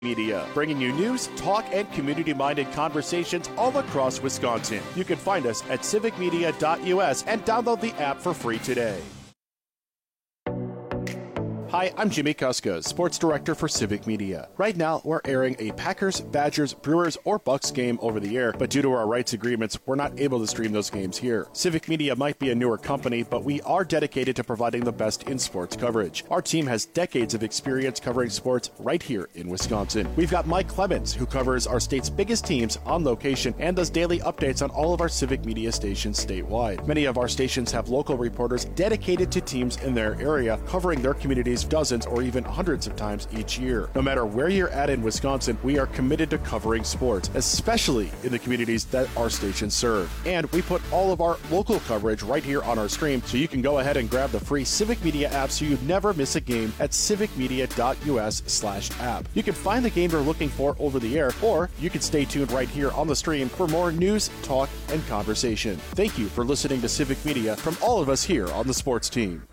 Media, bringing you news, talk, and community-minded conversations all across Wisconsin. You can find us at civicmedia.us and download the app for free today. Hi, I'm Jimmy Kuska, Sports Director for Civic Media. Right now, we're airing a Packers, Badgers, Brewers, or Bucks game over the air, but due to our rights agreements, we're not able to stream those games here. Civic Media might be a newer company, but we are dedicated to providing the best in sports coverage. Our team has decades of experience covering sports right here in Wisconsin. We've got Mike Clemens, who covers our state's biggest teams on location and does daily updates on all of our Civic Media stations statewide. Many of our stations have local reporters dedicated to teams in their area, covering their communities dozens or even hundreds of times each year. No matter where you're at in Wisconsin, we are committed to covering sports, especially in the communities that our stations serve. And we put all of our local coverage right here on our stream, so you can go ahead and grab the free Civic Media app so you never miss a game at civicmedia.us/app. You can find the game you're looking for over the air, or you can stay tuned right here on the stream for more news, talk, and conversation. Thank you for listening to Civic Media from all of us here on the sports team.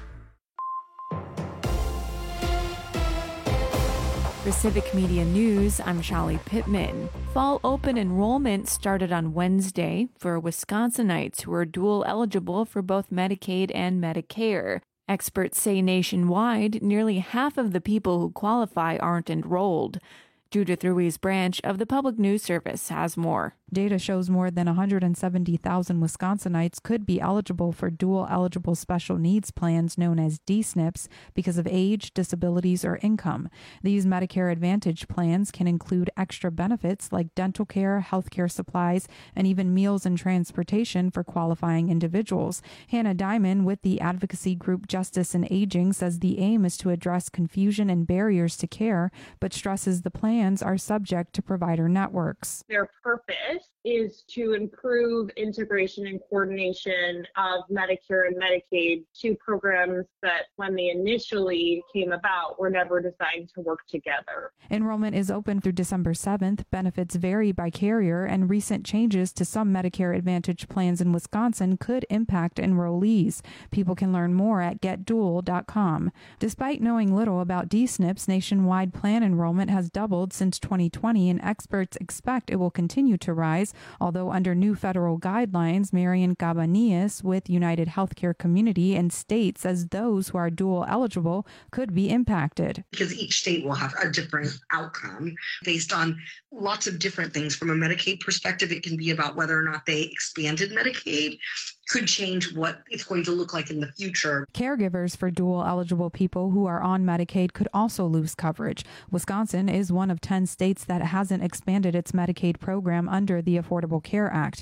For Civic Media News, I'm Shelly Pittman. Fall open enrollment started on Wednesday for Wisconsinites who are dual eligible for both Medicaid and Medicare. Experts say nationwide, nearly half of the people who qualify aren't enrolled. Judith Ruiz Branch of the Public News Service has more. Data shows more than 170,000 Wisconsinites could be eligible for dual-eligible special needs plans known as DSNPs because of age, disabilities, or income. These Medicare Advantage plans can include extra benefits like dental care, health care supplies, and even meals and transportation for qualifying individuals. Hannah Diamond with the advocacy group Justice and Aging says the aim is to address confusion and barriers to care, but stresses the plans are subject to provider networks. Their purpose is to improve integration and coordination of Medicare and Medicaid, two programs that, when they initially came about, were never designed to work together. Enrollment is open through December 7th. Benefits vary by carrier, and recent changes to some Medicare Advantage plans in Wisconsin could impact enrollees. People can learn more at getdual.com. Despite knowing little about DSNPs, nationwide plan enrollment has doubled since 2020, and experts expect it will continue to rise. Although under new federal guidelines, Marian Cabanillas with United Healthcare Community and State says those who are dual eligible could be impacted. Because each state will have a different outcome based on lots of different things. From a Medicaid perspective, it can be about whether or not they expanded Medicaid, could change what it's going to look like in the future. Caregivers for dual eligible people who are on Medicaid could also lose coverage. Wisconsin is one of 10 states that hasn't expanded its Medicaid program under the Affordable Care Act.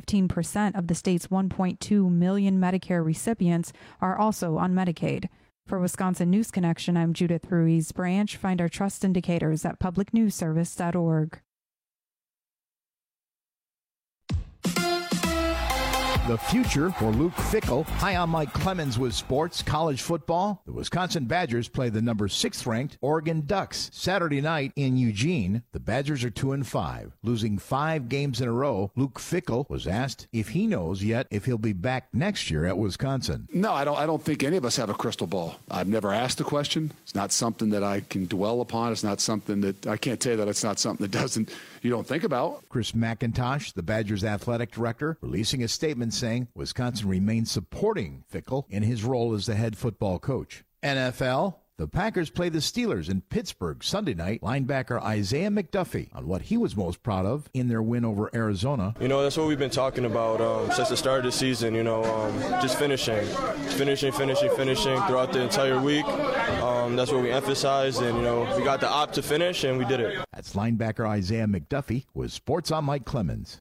15% of the state's 1.2 million Medicare recipients are also on Medicaid. For Wisconsin News Connection, I'm Judith Ruiz Branch. Find our trust indicators at publicnewsservice.org. The future for Luke Fickell. Hi, I'm Mike Clemens with sports, college football. The Wisconsin Badgers play the number 6th-ranked Oregon Ducks Saturday night in Eugene. The Badgers are 2-5, losing 5 games in a row. Luke Fickell was asked if he knows yet if he'll be back next year at Wisconsin. No, I don't think any of us have a crystal ball. I've never asked the question. It's not something that I can dwell upon. It's not something that I can't tell you that it's not something that you don't think about. Chris McIntosh, the Badgers athletic director, releasing a statement saying Wisconsin remains supporting Fickell in his role as the head football coach. NFL, the Packers play the Steelers in Pittsburgh Sunday night. Linebacker Isaiah McDuffie on what he was most proud of in their win over Arizona. That's what we've been talking about since the start of the season, just finishing throughout the entire week. That's what we emphasized, and, we got the op to finish, and we did it. That's linebacker Isaiah McDuffie with Sports on Mike Clemens.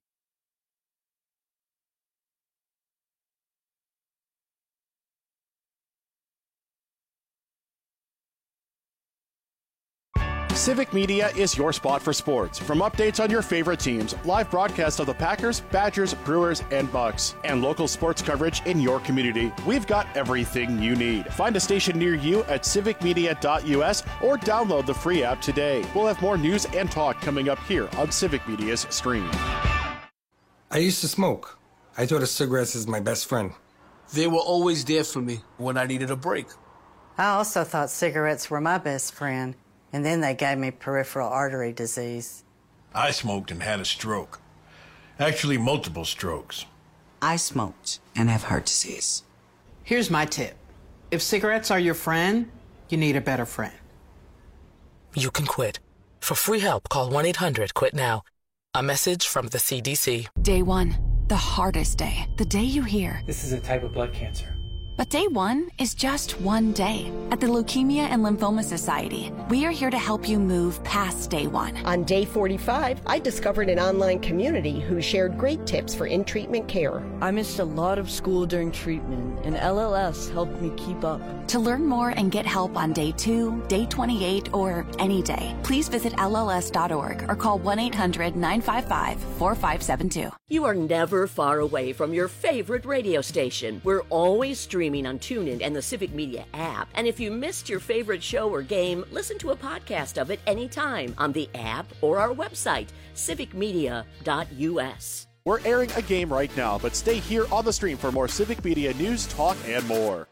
Civic Media is your spot for sports. From updates on your favorite teams, live broadcasts of the Packers, Badgers, Brewers, and Bucks, and local sports coverage in your community, we've got everything you need. Find a station near you at civicmedia.us or download the free app today. We'll have more news and talk coming up here on Civic Media's stream. I used to smoke. I thought of cigarettes as my best friend. They were always there for me when I needed a break. I also thought cigarettes were my best friend. And then they gave me peripheral artery disease. I smoked and had a stroke. Actually, multiple strokes. I smoked and have heart disease. Here's my tip. If cigarettes are your friend, you need a better friend. You can quit. For free help, call 1-800-QUIT-NOW. A message from the CDC. Day one, the hardest day. The day you hear, this is a type of blood cancer. But day one is just one day. At the Leukemia and Lymphoma Society, we are here to help you move past day one. On day 45, I discovered an online community who shared great tips for in-treatment care. I missed a lot of school during treatment, and LLS helped me keep up. To learn more and get help on day 2, day 28, or any day, please visit LLS.org or call 1-800-955-4572. You are never far away from your favorite radio station. We're always streaming on TuneIn and the Civic Media app. And if you missed your favorite show or game, listen to a podcast of it anytime on the app or our website, civicmedia.us. We're airing a game right now, but stay here on the stream for more Civic Media news, talk, and more.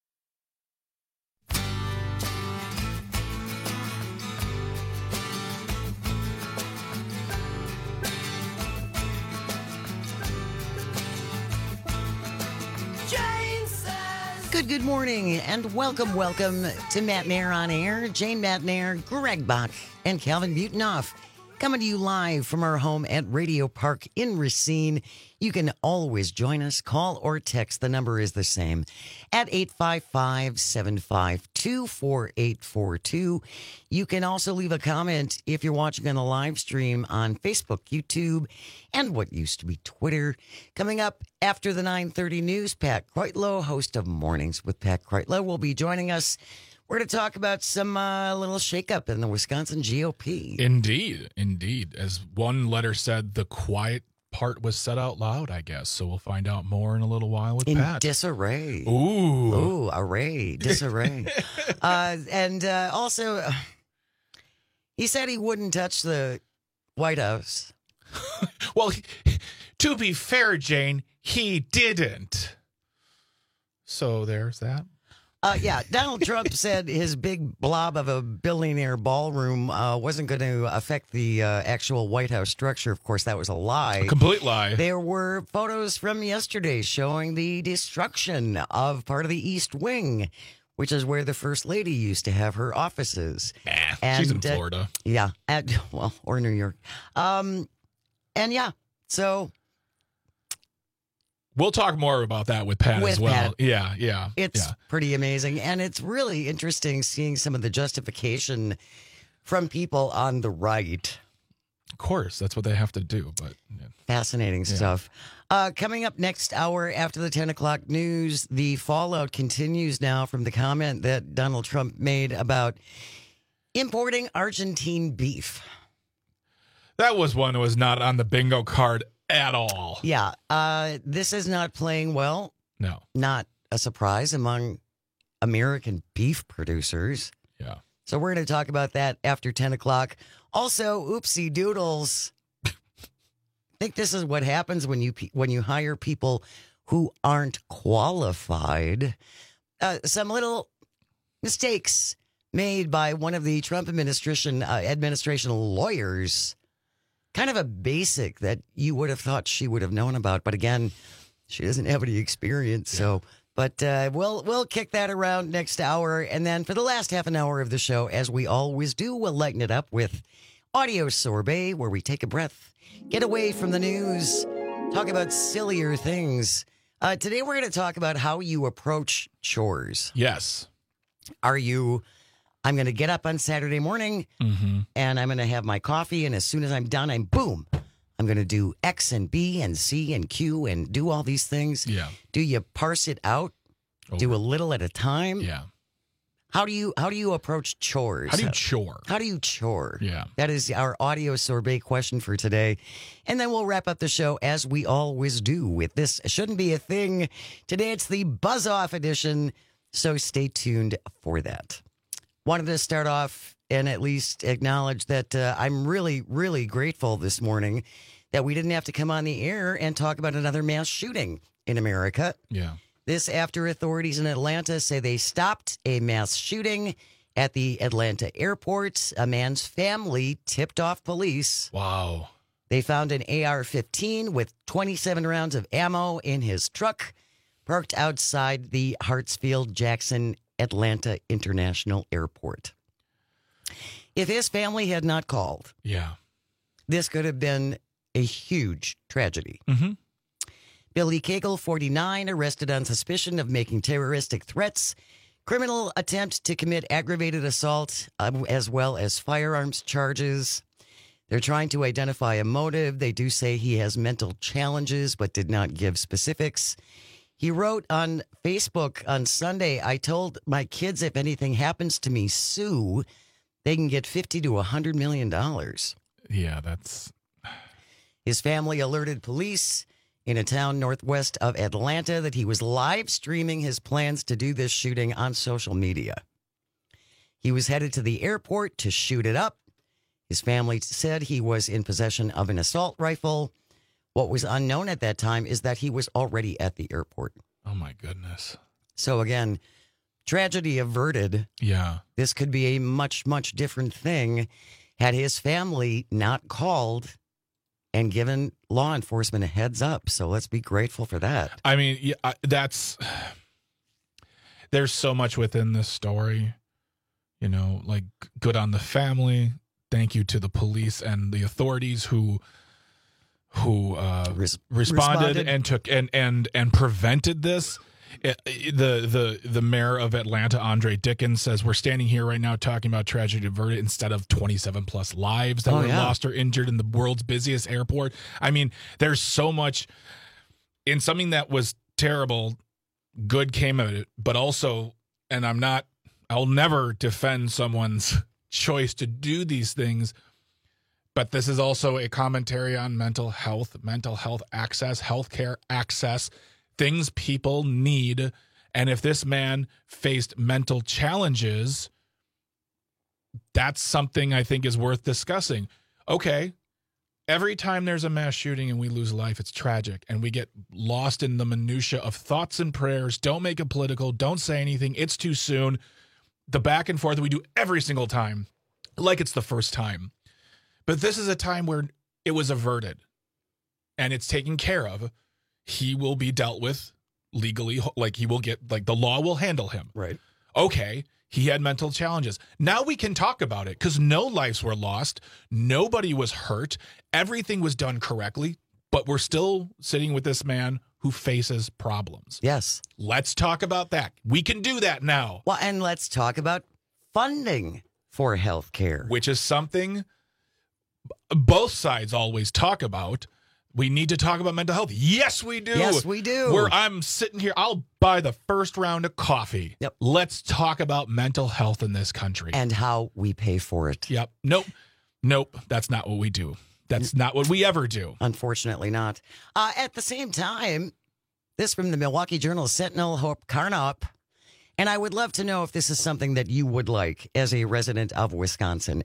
Good morning, and welcome to Matt Nair on Air. Jane Matt Nair, Greg Bach, and Calvin Butenoff coming to you live from our home at Radio Park in Racine. You can always join us, call or text. The number is the same at 855-752-4842. You can also leave a comment if you're watching on the live stream on Facebook, YouTube, and what used to be Twitter. Coming up after the 9:30 news, Pat Kreutlow, host of Mornings with Pat Kreutlow, will be joining us. We're going to talk about some little shakeup in the Wisconsin GOP. Indeed. As one letter said, the quiet part was said out loud, I guess. So we'll find out more in a little while with Pat. In disarray. Ooh, array, disarray. And also, he said he wouldn't touch the White House. Well, to be fair, Jane, he didn't. So there's that. Donald Trump said his big blob of a billionaire ballroom wasn't going to affect the actual White House structure. Of course, that was a lie. A complete lie. There were photos from yesterday showing the destruction of part of the East Wing, which is where the First Lady used to have her offices. She's in Florida. Or New York. So... We'll talk more about that with Pat as well. Pat. Yeah. It's pretty amazing. And it's really interesting seeing some of the justification from people on the right. Of course, that's what they have to do. But fascinating stuff. Coming up next hour after the 10 o'clock news, the fallout continues now from the comment that Donald Trump made about importing Argentine beef. That was one that was not on the bingo card at all. Yeah. This is not playing well. No. Not a surprise among American beef producers. Yeah. So we're going to talk about that after 10 o'clock. Also, oopsie doodles. I think this is what happens when you hire people who aren't qualified. Some little mistakes made by one of the Trump administration lawyers. Kind of a basic that you would have thought she would have known about, but again, she doesn't have any experience. So, but we'll kick that around next hour, and then for the last half an hour of the show, as we always do, we'll lighten it up with Audio Sorbet, where we take a breath, get away from the news, talk about sillier things. Today, we're going to talk about how you approach chores. Yes. I'm going to get up on Saturday morning and I'm going to have my coffee. And as soon as I'm done, I'm going to do X and B and C and Q and do all these things. Yeah. Do you parse it out? Do a little at a time? Yeah. How do you approach chores? How do you chore? Yeah. That is our Audio Sorbet question for today. And then we'll wrap up the show as we always do with This Shouldn't Be a Thing. Today it's the Buzz Off edition. So stay tuned for that. Wanted to start off and at least acknowledge that I'm really, really grateful this morning that we didn't have to come on the air and talk about another mass shooting in America. Yeah. This after authorities in Atlanta say they stopped a mass shooting At the Atlanta airport, a man's family tipped off police. Wow. They found an AR-15 with 27 rounds of ammo in his truck, parked outside the Hartsfield-Jackson Atlanta International Airport. If his family had not called, this could have been a huge tragedy. Mm-hmm. Billy Cagle, 49, arrested on suspicion of making terroristic threats, criminal attempt to commit aggravated assault, as well as firearms charges. They're trying to identify a motive. They do say he has mental challenges, but did not give specifics. He wrote on Facebook on Sunday, I told my kids if anything happens to me, sue, they can get $50 to $100 million. Yeah, that's... His family alerted police in a town northwest of Atlanta that he was live streaming his plans to do this shooting on social media. He was headed to the airport to shoot it up. His family said he was in possession of an assault rifle. What was unknown at that time is that he was already at the airport. Oh, my goodness. So, again, tragedy averted. Yeah. This could be a much, much different thing had his family not called and given law enforcement a heads up. So let's be grateful for that. I mean, there's so much within this story, like good on the family. Thank you to the police and the authorities who responded and took and prevented this. The mayor of Atlanta, Andre Dickens, says we're standing here right now talking about tragedy averted instead of 27 plus lives that were lost or injured in the world's busiest airport. I mean, there's so much in something that was terrible. Good came of it, but also, and I'll never defend someone's choice to do these things, but this is also a commentary on mental health access, healthcare access, things people need. And if this man faced mental challenges, that's something I think is worth discussing. Okay, every time there's a mass shooting and we lose life, it's tragic, and we get lost in the minutia of thoughts and prayers. Don't make it political. Don't say anything. It's too soon. The back and forth we do every single time, like it's the first time. But this is a time where it was averted and it's taken care of. He will be dealt with legally, like he will get, like the law will handle him. Right. Okay, he had mental challenges. Now we can talk about it because no lives were lost. Nobody was hurt. Everything was done correctly, but we're still sitting with this man who faces problems. Yes. Let's talk about that. We can do that now. Well, and let's talk about funding for health care, which is something both sides always talk about. We need to talk about mental health. Yes, we do. Yes, we do. Where I'm sitting here, I'll buy the first round of coffee. Yep. Let's talk about mental health in this country. And how we pay for it. Yep. Nope. That's not what we do. That's not what we ever do. Unfortunately not. At the same time, this from the Milwaukee Journal Sentinel, Hope Carnop. And I would love to know if this is something that you would like as a resident of Wisconsin.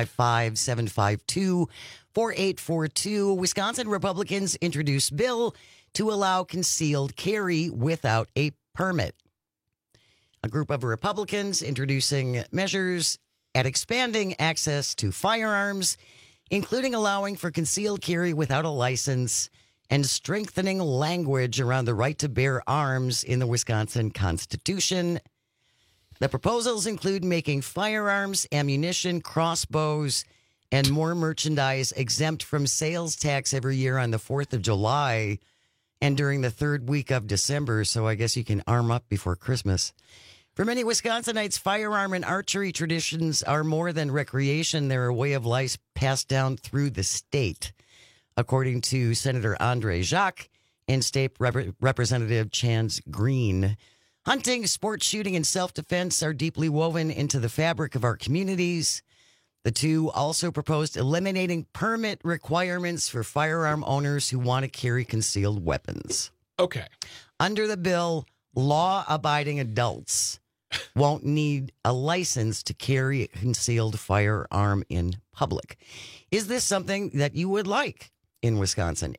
855-752-4842. Wisconsin Republicans introduce bill to allow concealed carry without a permit. A group of Republicans introducing measures at expanding access to firearms, including allowing for concealed carry without a license and strengthening language around the right to bear arms in the Wisconsin Constitution. The proposals include making firearms, ammunition, crossbows, and more merchandise exempt from sales tax every year on the 4th of July and during the third week of December, so I guess you can arm up before Christmas. For many Wisconsinites, firearm and archery traditions are more than recreation. They're a way of life passed down through the state, according to Senator Andre Jacques and State Representative Chance Green. Hunting, sports shooting, and self-defense are deeply woven into the fabric of our communities. The two also proposed eliminating permit requirements for firearm owners who want to carry concealed weapons. Okay. Under the bill, law-abiding adults won't need a license to carry a concealed firearm in public. Is this something that you would like in Wisconsin?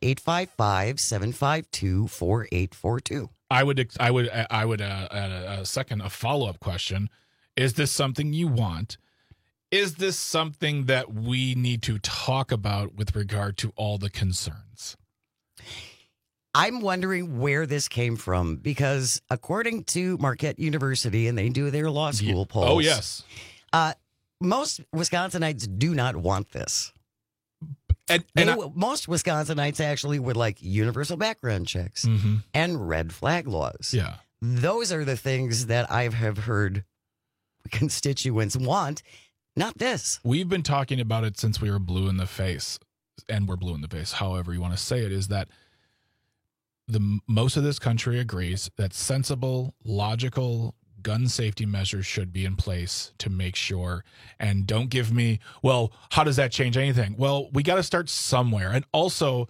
855-752-4842. I would second a follow-up question. Is this something you want? Is this something that we need to talk about with regard to all the concerns? I'm wondering where this came from because according to Marquette University, and they do their law school polls. Oh, yes. Most Wisconsinites do not want this. Most Wisconsinites actually would like universal background checks and red flag laws. Yeah. Those are the things that I have heard constituents want, not this. We've been talking about it since we were blue in the face, and we're blue in the face, however you want to say it, is that most of this country agrees that sensible, logical gun safety measures should be in place to make sure. And don't give me, well, how does that change anything? Well, we got to start somewhere. And also,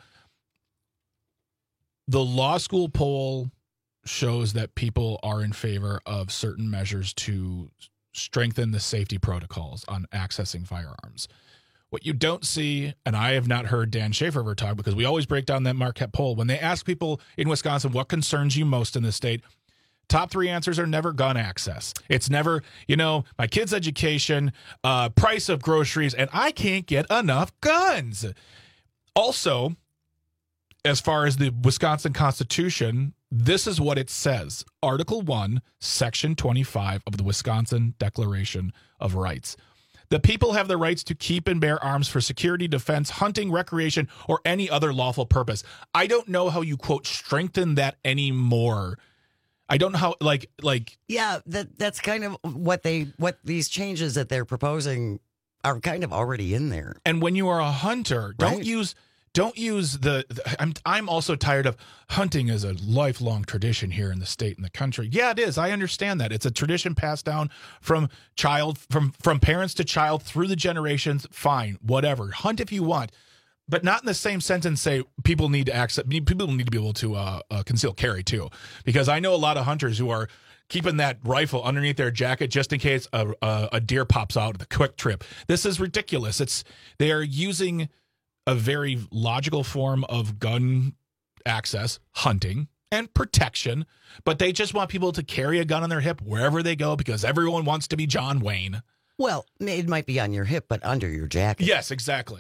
the law school poll shows that people are in favor of certain measures to strengthen the safety protocols on accessing firearms. What you don't see, and I have not heard Dan Schaefer ever talk, because we always break down that Marquette poll. When they ask people in Wisconsin what concerns you most in the state, top 3 answers are never gun access. It's never, my kid's education, price of groceries, and I can't get enough guns. Also, as far as the Wisconsin Constitution, this is what it says. Article 1, Section 25 of the Wisconsin Declaration of Rights. The people have the rights to keep and bear arms for security, defense, hunting, recreation, or any other lawful purpose. I don't know how you, quote, strengthen that anymore. I don't know how, Yeah, that's kind of what these changes that they're proposing are kind of already in there. And when you are a hunter, Right. don't use I'm also tired of hunting as a lifelong tradition here in the state and the country. Yeah, it is. I understand that. It's a tradition passed down from parents to child through the generations. Fine, whatever. Hunt if you want, but not in the same sentence say people need to be able to conceal carry too. Because I know a lot of hunters who are keeping that rifle underneath their jacket just in case a deer pops out of the quick trip. This is ridiculous. They are using a very logical form of gun access, hunting, and protection, but they just want people to carry a gun on their hip wherever they go because everyone wants to be John Wayne. Well, it might be on your hip, but under your jacket. Yes, exactly.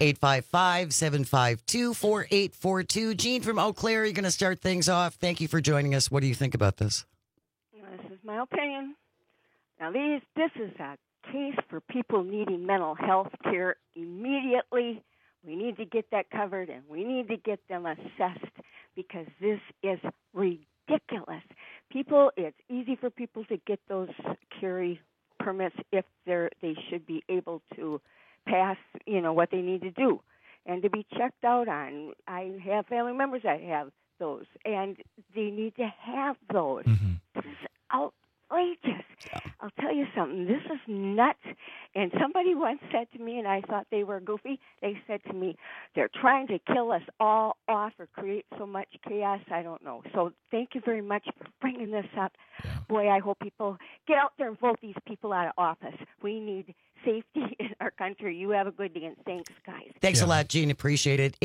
855-752-4842. Gene from Eau Claire, you're going to start things off. Thank you for joining us. What do you think about this? This is my opinion. Now, this is a case for people needing mental health care immediately. We need to get that covered, and we need to get them assessed because this is ridiculous. It's easy for people to get those carry permits if they should be able to pass, what they need to do and to be checked out on. I have family members that have those, and they need to have those. Mm-hmm. This is outrageous. I'll tell you something. This is nuts. And somebody once said to me, and I thought they were goofy, they said to me, they're trying to kill us all off or create so much chaos. I don't know. So thank you very much for bringing this up. Yeah. Boy, I hope people get out there and vote these people out of office. We need safety in our country. You have a good day, and thanks, guys. Thanks a lot, Gene. Appreciate it.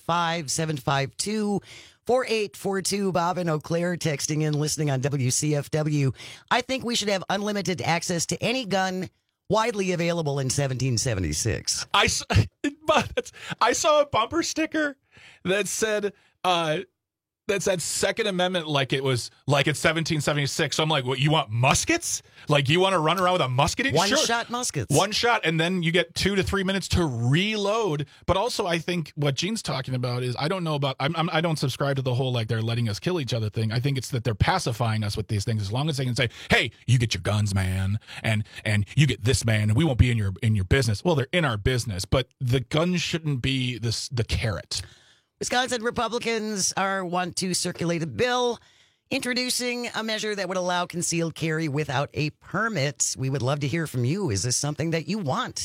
855-752-4842. Bob in Eau Claire texting in, listening on WCFW. I think we should have unlimited access to any gun widely available in 1776. I saw a bumper sticker that said Second Amendment like it's 1776. So I'm like, what, you want muskets? Like you want to run around with a musket? One-shot muskets. One shot, and then you get 2 to 3 minutes to reload. But also, I think what Gene's talking about is I don't subscribe to the whole like they're letting us kill each other thing. I think it's that they're pacifying us with these things as long as they can say, hey, you get your guns, man, and you get this, man, and we won't be in your business. Well, they're in our business, but the gun shouldn't be the carrot. Wisconsin Republicans want to circulate a bill introducing a measure that would allow concealed carry without a permit. We would love to hear from you. Is this something that you want?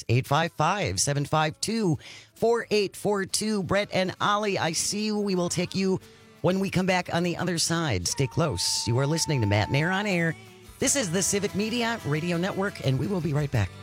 855-752-4842. Brett and Ollie, I see you. We will take you when we come back on the other side. Stay close. You are listening to Matt and Air on Air. This is the Civic Media Radio Network, and we will be right back.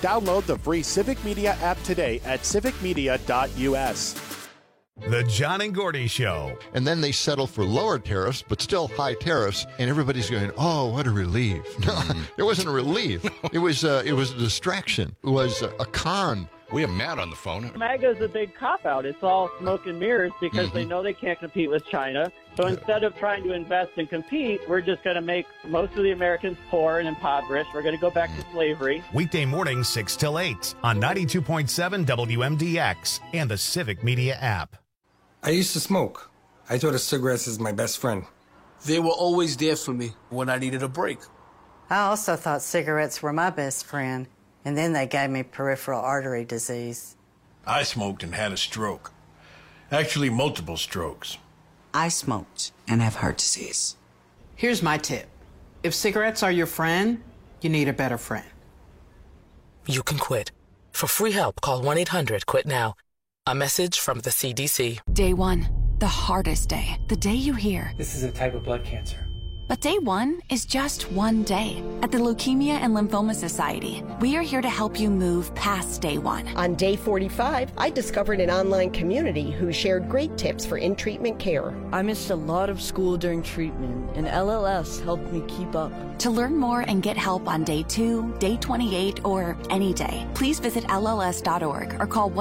Download the free Civic Media app today at civicmedia.us. The John and Gordy Show. And then they settle for lower tariffs, but still high tariffs, and everybody's going, "Oh, what a relief!" No, it wasn't a relief. It was a distraction. It was a con. We have Matt on the phone. MAGA's a big cop-out. It's all smoke and mirrors because they know they can't compete with China. So instead of trying to invest and compete, we're just going to make most of the Americans poor and impoverished. We're going to go back to slavery. Weekday mornings 6 till 8 on 92.7 WMDX and the Civic Media app. I used to smoke. I thought of cigarettes as my best friend. They were always there for me when I needed a break. I also thought cigarettes were my best friend, and then they gave me peripheral artery disease. I smoked and had a stroke. Actually, multiple strokes. I smoked and have heart disease. Here's my tip. If cigarettes are your friend, you need a better friend. You can quit. For free help, call 1-800-QUIT-NOW. A message from the CDC. Day 1, the hardest day. The day you hear, "This is a type of blood cancer." But day 1 is just one day. At the Leukemia and Lymphoma Society, we are here to help you move past day 1. On day 45, I discovered an online community who shared great tips for in-treatment care. I missed a lot of school during treatment, and LLS helped me keep up. To learn more and get help on day 2, day 28, or any day, please visit LLS.org or call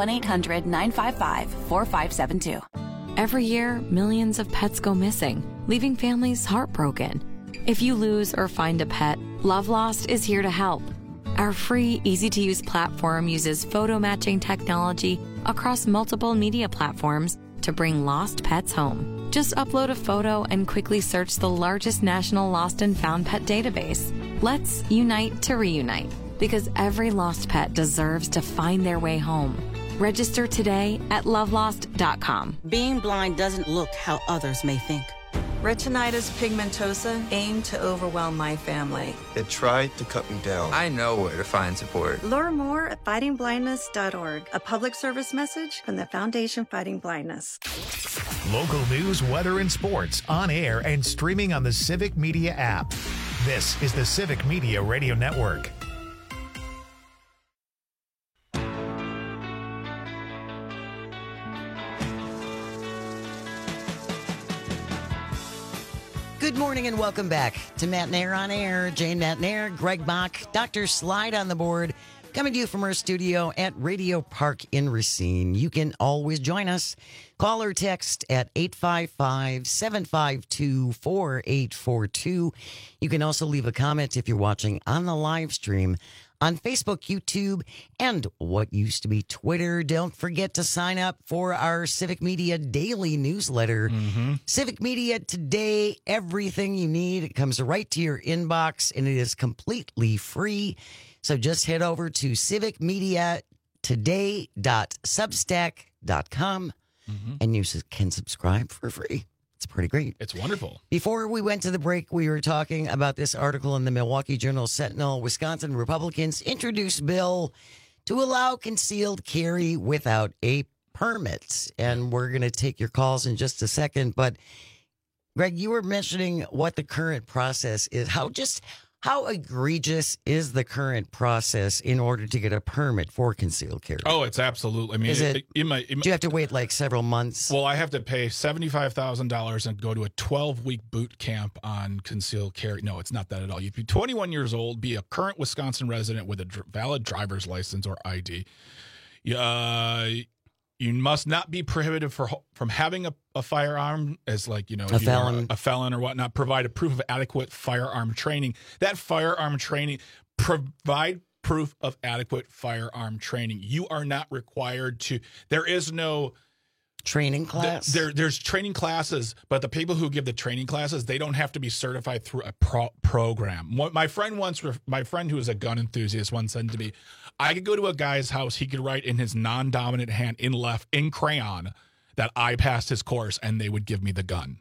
1-800-955-4572. Every year, millions of pets go missing, leaving families heartbroken. If you lose or find a pet, Love Lost is here to help. Our free, easy-to-use platform uses photo matching technology across multiple media platforms to bring lost pets home. Just upload a photo and quickly search the largest national lost and found pet database. Let's unite to reunite, because every lost pet deserves to find their way home. Register today at lovelost.com. Being blind doesn't look how others may think. Retinitis pigmentosa aimed to overwhelm my family. It tried to cut me down. I know where to find support. Learn more at fightingblindness.org. A public service message from the Foundation Fighting Blindness. Local news, weather, and sports on air and streaming on the Civic Media app. This is the Civic Media Radio Network. Good morning and welcome back to Matt Nair on Air. Jane Matt Nair, Greg Bach, Dr. Slide on the board, coming to you from our studio at Radio Park in Racine. You can always join us. Call or text at 855-752-4842. You can also leave a comment if you're watching on the live stream on Facebook, YouTube, and what used to be Twitter. Don't forget to sign up for our Civic Media daily newsletter. Civic Media Today, everything you need. It comes right to your inbox, and it is completely free. So just head over to civicmediatoday.substack.com, and you can subscribe for free. It's pretty great. It's wonderful. Before we went to the break, we were talking about this article in the Milwaukee Journal-Sentinel. Wisconsin Republicans introduced bill to allow concealed carry without a permit. And we're going to take your calls in just a second. But, Greg, you were mentioning what the current process is. How egregious is the current process in order to get a permit for concealed carry? Oh, it's absolutely. I mean, do you have to wait like several months? Well, I have to pay $75,000 and go to a 12-week boot camp on concealed carry. No, it's not that at all. You have to be 21 years old, be a current Wisconsin resident with a valid driver's license or ID. You must not be prohibited from having a firearm as a felon or whatnot. Provide a proof of adequate firearm training. That firearm training, provide proof of adequate firearm training. You are not required to. There is no training class. There's training classes, but the people who give the training classes, they don't have to be certified through a program. My friend who is a gun enthusiast once said to me, I could go to a guy's house, he could write in his non-dominant hand in crayon that I passed his course, and they would give me the gun.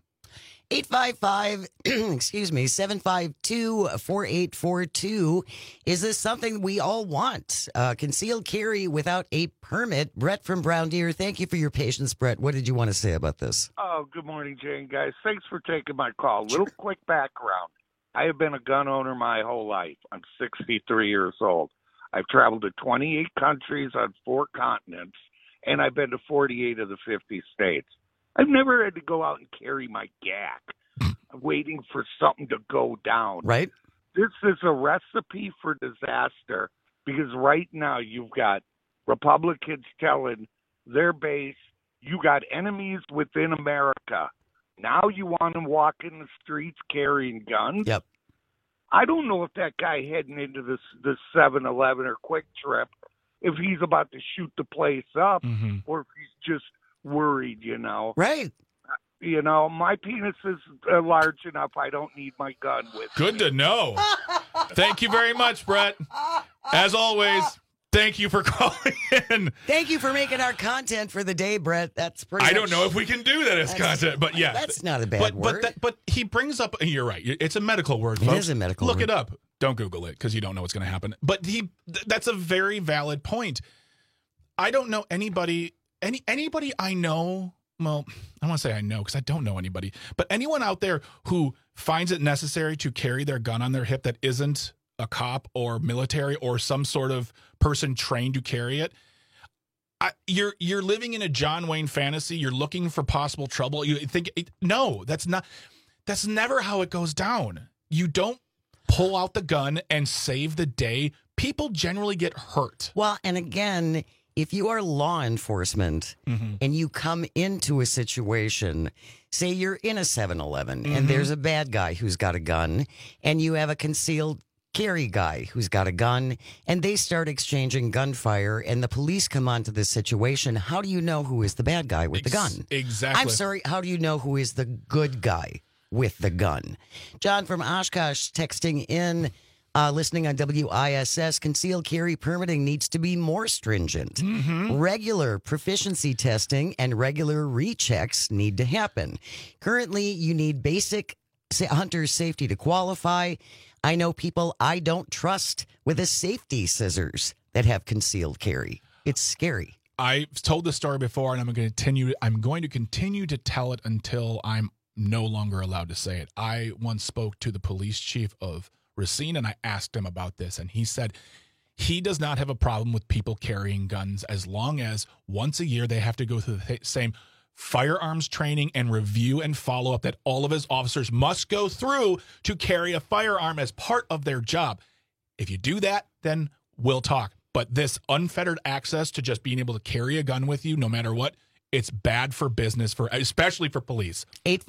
752-4842. Is this something we all want? Concealed carry without a permit. Brett from Brown Deer, thank you for your patience, Brett. What did you want to say about this? Oh, good morning, Jane, guys. Thanks for taking my call. Little quick background. I have been a gun owner my whole life. I'm 63 years old. I've traveled to 28 countries on 4 continents, and I've been to 48 of the 50 states. I've never had to go out and carry my GAC waiting for something to go down. Right. This is a recipe for disaster because right now you've got Republicans telling their base, you got enemies within America. Now you want them walking the streets carrying guns? Yep. I don't know if that guy heading into this 7-Eleven or Quick Trip, if he's about to shoot the place up or if he's just worried, you know. Right. You know, my penis is large enough. I don't need my gun with Good to know. Thank you very much, Brett. As always, thank you for calling in. Thank you for making our content for the day, Brett. That's pretty I much, don't know if we can do that as content, but yeah. That's not a bad word. But he brings up, you're right, it's a medical word, folks. It is a medical Look word. it up. Don't Google it because you don't know what's going to happen. But that's a very valid point. I don't know anybody I know. Well, I want to say I know because I don't know anybody, but anyone out there who finds it necessary to carry their gun on their hip that isn't a cop or military or some sort of person trained to carry it, you're living in a John Wayne fantasy. You're looking for possible trouble. You think, no, that's never how it goes down. You don't pull out the gun and save the day. People generally get hurt. Well, and again, if you are law enforcement and you come into a situation, say you're in a 7-Eleven and there's a bad guy who's got a gun and you have a concealed carry guy who's got a gun and they start exchanging gunfire and the police come onto this situation, how do you know who is the bad guy with the gun? Exactly. I'm sorry, how do you know who is the good guy with the gun? John from Oshkosh texting in, listening on WISS, concealed carry permitting needs to be more stringent. Regular proficiency testing and regular rechecks need to happen. Currently, you need basic hunter safety to qualify. I know people I don't trust with a safety scissors that have concealed carry. It's scary. I've told this story before, and I'm going to continue to tell it until I'm no longer allowed to say it. I once spoke to the police chief of Racine, and I asked him about this, and he said he does not have a problem with people carrying guns as long as once a year they have to go through the same firearms training and review and follow-up that all of his officers must go through to carry a firearm as part of their job. If you do that, then we'll talk. But this unfettered access to just being able to carry a gun with you no matter what, it's bad for business, especially for police.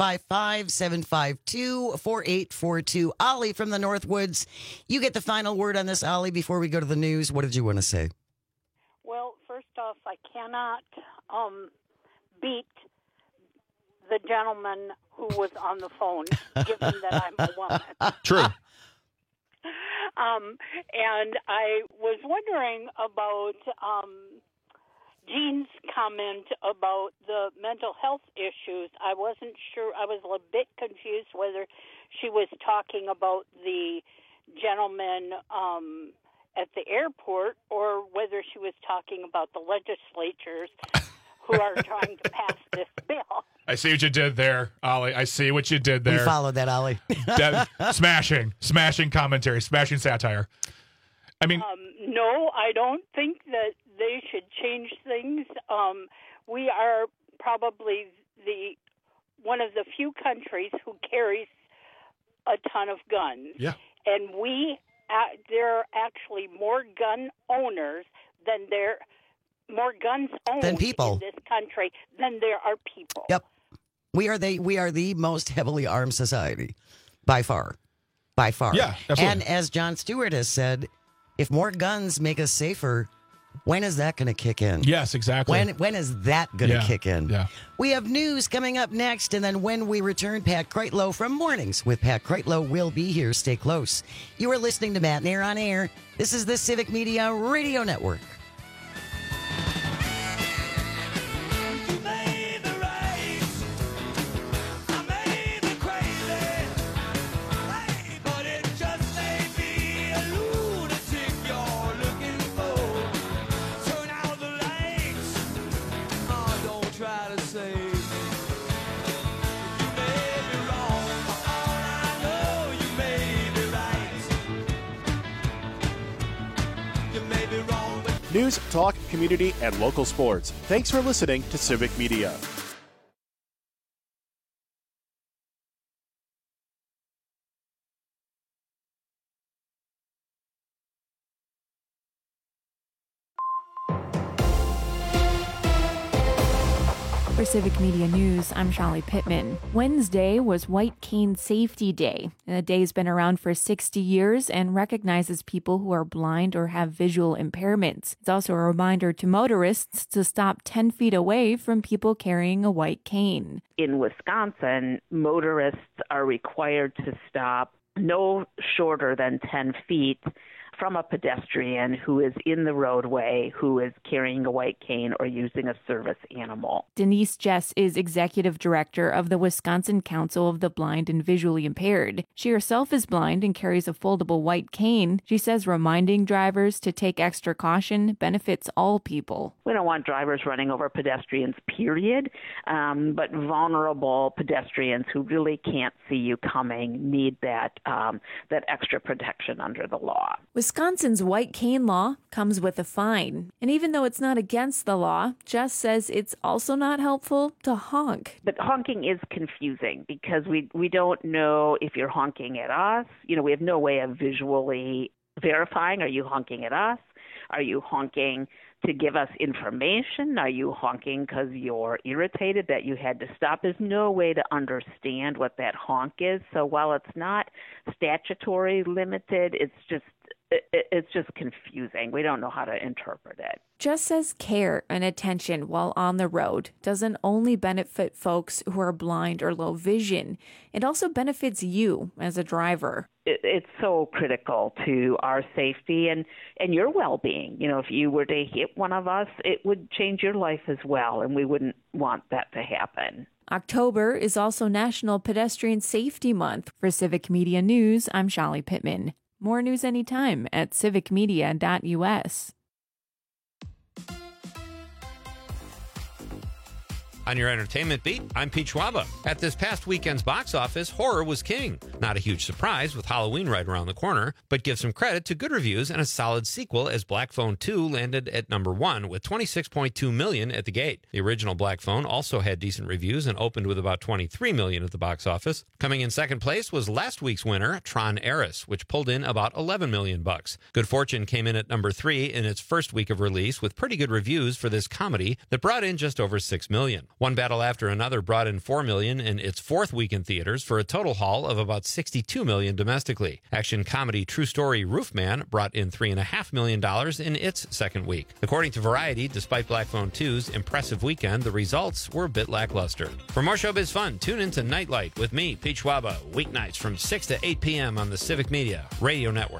855-752-4842. Ollie from the Northwoods. You get the final word on this, Ollie, before we go to the news. What did you want to say? Well, first off, I cannot beat the gentleman who was on the phone, given that I'm a woman. True. And I was wondering about Jean's comment about the mental health issues. I wasn't sure. I was a bit confused whether she was talking about the gentleman at the airport or whether she was talking about the legislatures who are trying to pass this bill. I see what you did there, Ollie. I see what you did there. We followed that, Ollie. Smashing commentary, smashing satire. I mean, no, I don't think that they should change things. We are probably one of the few countries who carries a ton of guns. Yeah. And there are actually more gun owners more guns owned than people in this country than there are people. Yep. We are the most heavily armed society by far. Yeah, absolutely. And as Jon Stewart has said, if more guns make us safer, when is that going to kick in? Yes, exactly. When is that going to kick in? Yeah. We have news coming up next, and then when we return, Pat Kreitlow from Mornings with Pat Kreitlow will be here. Stay close. You are listening to Matt Nair on Air. This is the Civic Media Radio Network. You may News, talk, community, and local sports. Thanks for listening to Civic Media. For Civic Media News, I'm Sholly Pittman. Wednesday was White Cane Safety Day, and the day's been around for 60 years and recognizes people who are blind or have visual impairments. It's also a reminder to motorists to stop 10 feet away from people carrying a white cane. In Wisconsin, motorists are required to stop no shorter than 10 feet from a pedestrian who is in the roadway, who is carrying a white cane or using a service animal. Denise Jess is executive director of the Wisconsin Council of the Blind and Visually Impaired. She herself is blind and carries a foldable white cane. She says reminding drivers to take extra caution benefits all people. We don't want drivers running over pedestrians, period, but vulnerable pedestrians who really can't see you coming need that extra protection under the law. Wisconsin's white cane law comes with a fine. And even though it's not against the law, Jess says it's also not helpful to honk. But honking is confusing because we don't know if you're honking at us. You know, we have no way of visually verifying. Are you honking at us? Are you honking to give us information? Are you honking because you're irritated that you had to stop? There's no way to understand what that honk is. So while it's not statutory limited, it's just confusing. We don't know how to interpret it. Jess says care and attention while on the road doesn't only benefit folks who are blind or low vision. It also benefits you as a driver. It's so critical to our safety and your well-being. You know, if you were to hit one of us, it would change your life as well, and we wouldn't want that to happen. October is also National Pedestrian Safety Month. For Civic Media News, I'm Sholly Pittman. More news anytime at civicmedia.us. On your entertainment beat, I'm Pete Schwaba. At this past weekend's box office, horror was king. Not a huge surprise with Halloween right around the corner, but give some credit to good reviews and a solid sequel as Black Phone 2 landed at number 1 with $26.2 million at the gate. The original Black Phone also had decent reviews and opened with about $23 million at the box office. Coming in second place was last week's winner, Tron Ares, which pulled in about $11 million. Good Fortune came in at number 3 in its first week of release with pretty good reviews for this comedy that brought in just over $6 million. One Battle After Another brought in $4 million in its fourth week in theaters for a total haul of about $62 million domestically. Action comedy True Story Roofman brought in $3.5 million in its second week. According to Variety, despite Black Phone 2's impressive weekend, the results were a bit lackluster. For more showbiz fun, tune into Nightlight with me, Pete Schwaba, weeknights from 6 to 8 p.m. on the Civic Media Radio Network.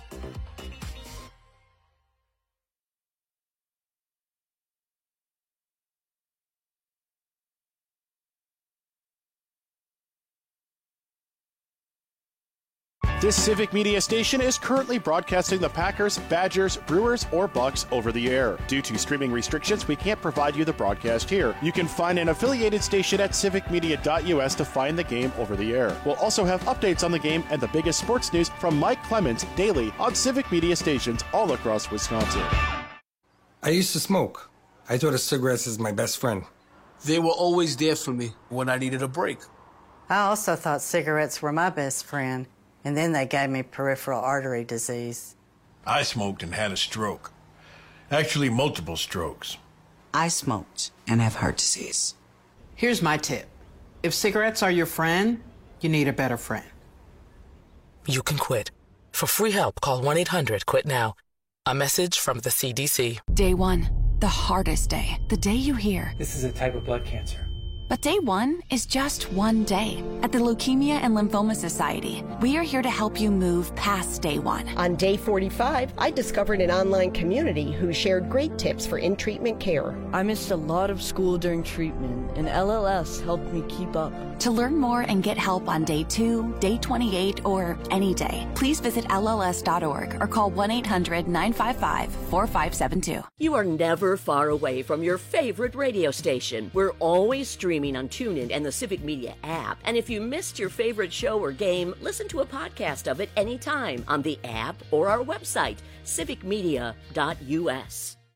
This Civic Media station is currently broadcasting the Packers, Badgers, Brewers, or Bucks over the air. Due to streaming restrictions, we can't provide you the broadcast here. You can find an affiliated station at civicmedia.us to find the game over the air. We'll also have updates on the game and the biggest sports news from Mike Clemens daily on Civic Media stations all across Wisconsin. I used to smoke. I thought of cigarettes as my best friend. They were always there for me when I needed a break. I also thought cigarettes were my best friend. And then they gave me peripheral artery disease. I smoked and had a stroke. Actually, multiple strokes. I smoked and have heart disease. Here's my tip. If cigarettes are your friend, you need a better friend. You can quit. For free help, call 1-800-QUIT-NOW. A message from the CDC. Day 1, the hardest day. The day you hear, this is a type of blood cancer. But day 1 is just one day. At the Leukemia and Lymphoma Society, we are here to help you move past day 1. On day 45, I discovered an online community who shared great tips for in-treatment care. I missed a lot of school during treatment, and LLS helped me keep up. To learn more and get help on day 2, day 28, or any day, please visit LLS.org or call 1-800-955-4572. You are never far away from your favorite radio station. We're always streaming on TuneIn and the Civic Media app. And if you missed your favorite show or game, listen to a podcast of it anytime on the app or our website, civicmedia.us.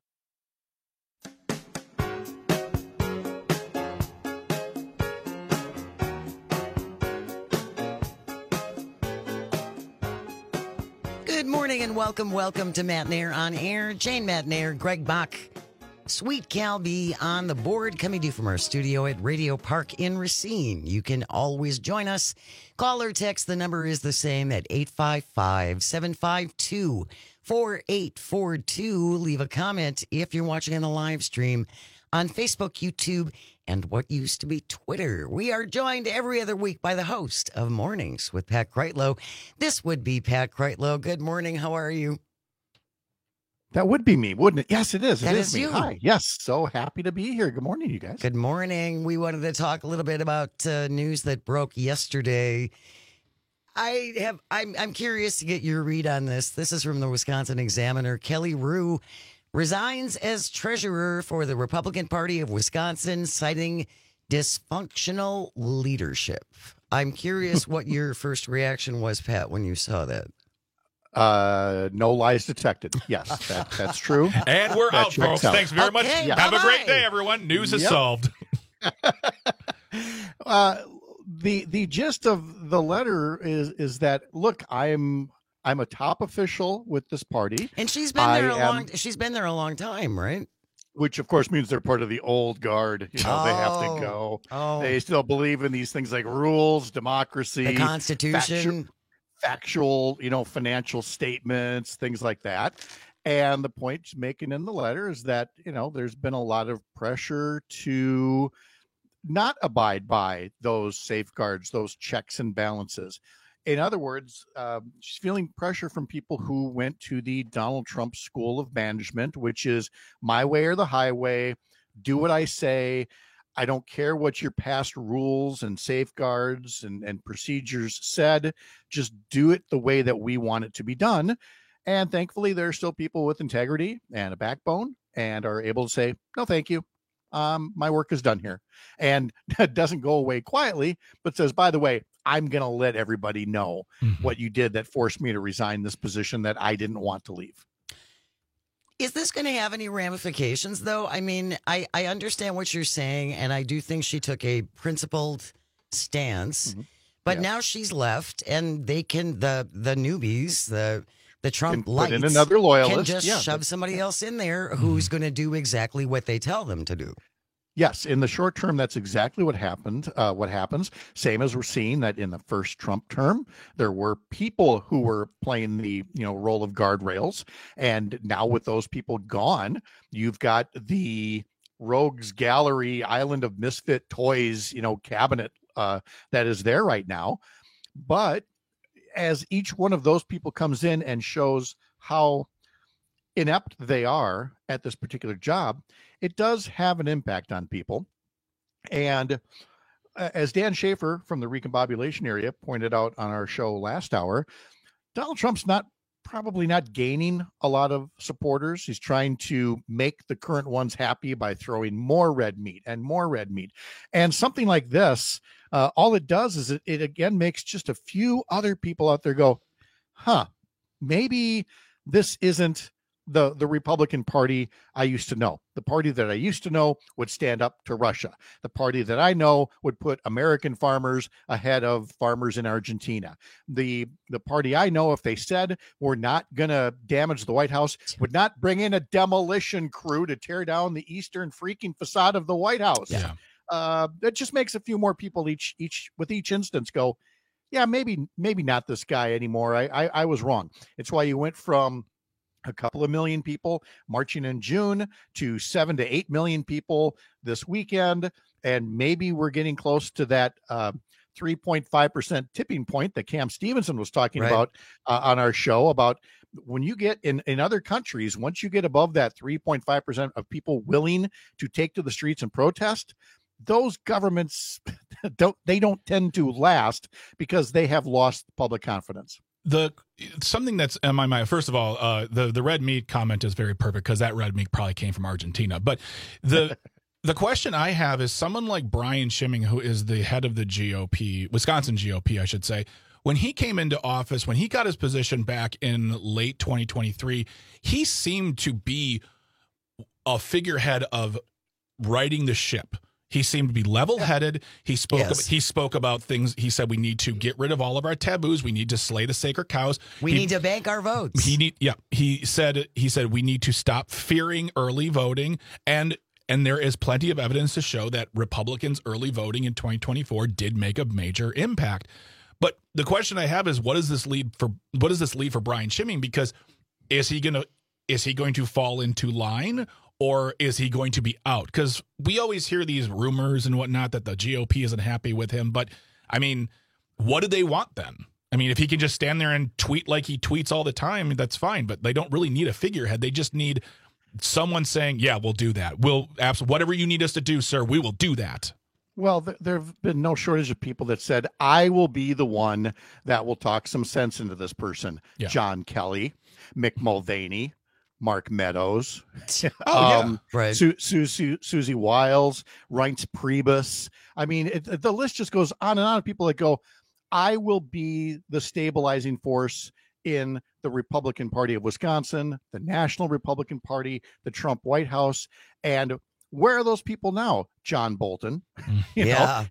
Good morning and welcome to Matt Nair on Air. Jane Matt Nair, Greg Bach, Sweet Calby on the board, coming to you from our studio at Radio Park in Racine. You can always join us. Call or text. The number is the same at 855-752-4842. Leave a comment if you're watching on the live stream on Facebook, YouTube, and what used to be Twitter. We are joined every other week by the host of Mornings with Pat Kreitlow. This would be Pat Kreitlow. Good morning. How are you? That would be me, wouldn't it? Yes, it is. That it is me. you. Hi. Yes, so happy to be here. Good morning, you guys. Good morning. We wanted to talk a little bit about news that broke yesterday. I'm curious to get your read on this. This is from the Wisconsin Examiner. Kelly Rue resigns as treasurer for the Republican Party of Wisconsin, citing dysfunctional leadership. I'm curious what your first reaction was, Pat, when you saw that. No lies detected. Yes, that's true. And we're That out, folks. checks out. Thanks very much. Yeah. Have a great day, everyone. News is solved. The gist of the letter is that, look, I'm a top official with this party, and she's been there She's been there a long time, right? Which of course means they're part of the old guard. They have to go. They still believe in these things like rules, democracy, the Constitution, factual, financial statements, things like that. And the point she's making in the letter is that, there's been a lot of pressure to not abide by those safeguards, those checks and balances. In other words, she's feeling pressure from people who went to the Donald Trump School of Management, which is my way or the highway. Do what I say. I don't care what your past rules and safeguards and procedures said. Just do it the way that we want it to be done. And thankfully, there are still people with integrity and a backbone and are able to say, no, thank you. My work is done here. And that doesn't go away quietly, but says, by the way, I'm going to let everybody know what you did that forced me to resign this position that I didn't want to leave. Is this going to have any ramifications, though? I mean, I understand what you're saying, and I do think she took a principled stance, but now she's left, and they can, the newbies, the Trump lights, in another loyalist, can just shove somebody else in there who's going to do exactly what they tell them to do. Yes, in the short term, that's exactly what happened. What happens, same as we're seeing that in the first Trump term, there were people who were playing the role of guardrails, and now with those people gone, you've got the rogues gallery, island of misfit toys, cabinet that is there right now. But as each one of those people comes in and shows how inept they are at this particular job, it does have an impact on people. And as Dan Schaefer from the Recombobulation area pointed out on our show last hour, Donald Trump's probably not gaining a lot of supporters. He's trying to make the current ones happy by throwing more red meat and more red meat. And something like this, all it does is it again makes just a few other people out there go, maybe this isn't the Republican Party I used to know. The party that I used to know would stand up to Russia. The party that I know would put American farmers ahead of farmers in Argentina. The party I know, if they said we're not going to damage the White House, would not bring in a demolition crew to tear down the eastern freaking facade of the White House. Yeah. That just makes a few more people each with each instance go, yeah, maybe not this guy anymore. I was wrong. It's why you went from a couple of million people marching in June to 7 to 8 million people this weekend. And maybe we're getting close to that 3.5% tipping point that Cam Stevenson was talking about on our show about when you get in other countries, once you get above that 3.5% of people willing to take to the streets and protest, those governments don't tend to last because they have lost public confidence. Something that's in my mind, first of all, the red meat comment is very perfect because that red meat probably came from Argentina. But the question I have is someone like Brian Schimming, who is the head of the GOP, Wisconsin GOP, I should say, when he came into office, when he got his position back in late 2023, he seemed to be a figurehead of righting the ship. He seemed to be level-headed. He spoke. Yes. He spoke about things. He said we need to get rid of all of our taboos. We need to slay the sacred cows. We need to bank our votes. He said we need to stop fearing early voting, and there is plenty of evidence to show that Republicans' early voting in 2024 did make a major impact. But the question I have is, what does this lead for Brian Schimming? Because is he going to fall into line, or is he going to be out? Because we always hear these rumors and whatnot that the GOP isn't happy with him. But I mean, what do they want then? I mean, if he can just stand there and tweet like he tweets all the time, that's fine. But they don't really need a figurehead. They just need someone saying, "Yeah, we'll do that. We'll whatever you need us to do, sir, we will do that." Well, there have been no shortage of people that said, I will be the one that will talk some sense into this person. Yeah. John Kelly, Mick Mulvaney, Mark Meadows, right. Susie Wiles, Reince Priebus. I mean, the list just goes on and on of people that go, I will be the stabilizing force in the Republican Party of Wisconsin, the National Republican Party, the Trump White House, and where are those people now? John Bolton. The